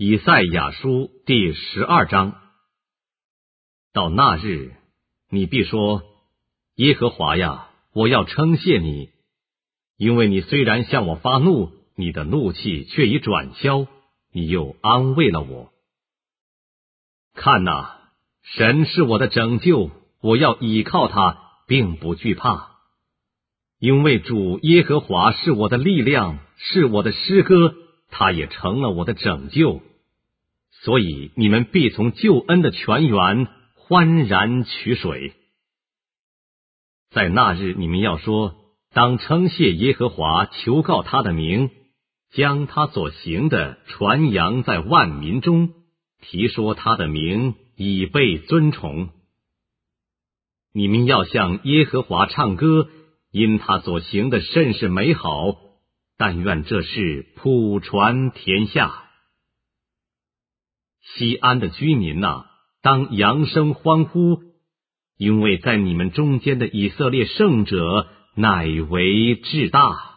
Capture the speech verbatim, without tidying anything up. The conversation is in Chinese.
以赛亚书第十二章。到那日，你必说：耶和华呀，我要称谢你，因为你虽然向我发怒，你的怒气却已转消，你又安慰了我。看哪，神是我的拯救，我要倚靠他，并不惧怕。因为主耶和华是我的力量，是我的诗歌，他也成了我的拯救。所以你们必从救恩的泉源欢然取水。在那日你们要说：当称谢耶和华，求告他的名，将他所行的传扬在万民中，提说他的名，以被尊崇。你们要向耶和华唱歌，因他所行的甚是美好，但愿这事普传天下。西安的居民哪，当扬声欢呼，因为在你们中间的以色列圣者乃为至大。